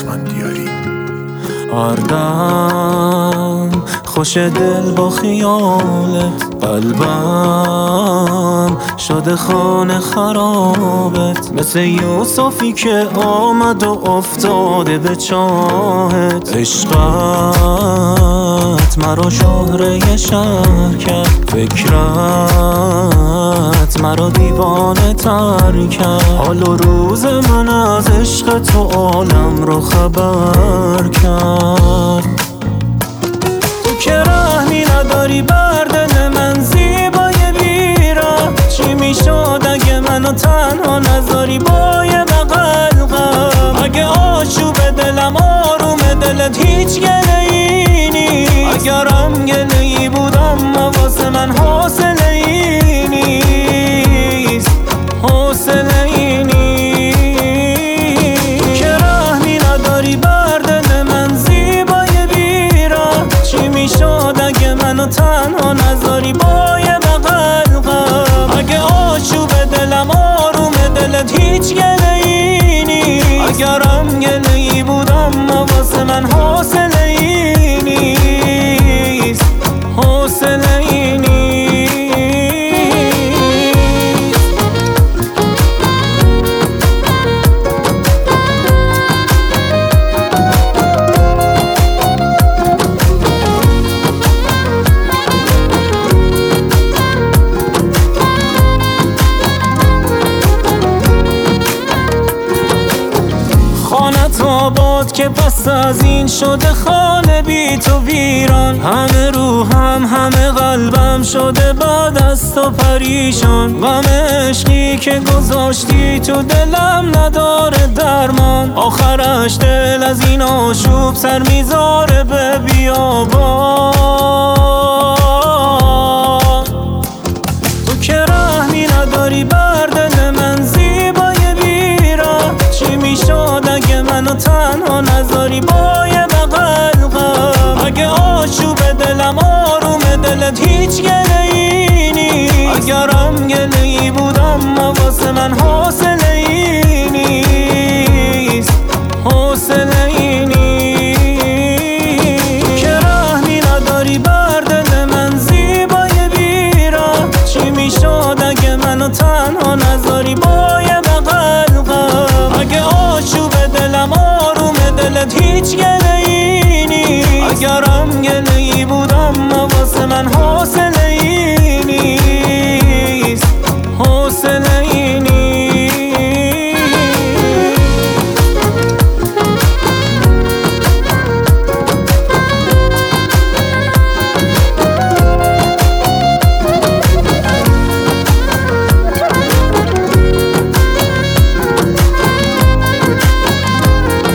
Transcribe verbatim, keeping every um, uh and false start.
اسفندیاری. هر دم خوش دل با خیالت، قلبم شده خانه خرابت، مثل یوسفی که آمد و افتاده به چاهت. عشقت مرا شهره شهر کرد، فکرت مرا دیوانه تر کرد. حال و روز من از عشق تو عالم رو خبر کرد. تو که رحمی نداری بر دل من زیبای بیرا، چی میشد اگه منو تنها نذاری با یه بغل غم؟ اگه آشوب دلم آروم دلت هیچ گله‌ای نیست، اگرم گله‌ای بود اما واسه من حوصله‌ای نیست، حوصله‌ای نیست. تو که رحمی نداری بر دل من زیبای بیرا، چی میشد اگه منو تنها نذاری با یه بغل غم؟ اگه آشوب دلم آروم دلت هیچ گله‌ای نیست، اگرم گله‌ای بود اما واسه من حوصله‌ای نیست، حوصله‌ای نیست. آباد که پس از این شده خانه بی تو ویران، همه روحم همه قلبم شده بعد از تو پریشان. غم عشقی که گذاشتی تو دلم نداره درمان، آخرش دل از این آشوب سر میذاره به بیابان. تو که رحمی نداری بر دل من زیبای بیرا، چی میشد اگه منو تنها نذاری با یه بغل غم؟ اگه آشوب دلم آروم دلت هیچ گله‌ای نیست، اگرم گله‌ای بود اما واسه من حوصله‌ای نیست، حوصله‌ای نیست. تو که رحمی نداری بر دل من زیبای بیرا، چی میشد اگه منو تنها نذاری با یه بغل غم؟ اگه آشوب دلم آروم دلت هیچ گله‌ای نیست، اگرم گله‌ای بود اما واسه من حوصله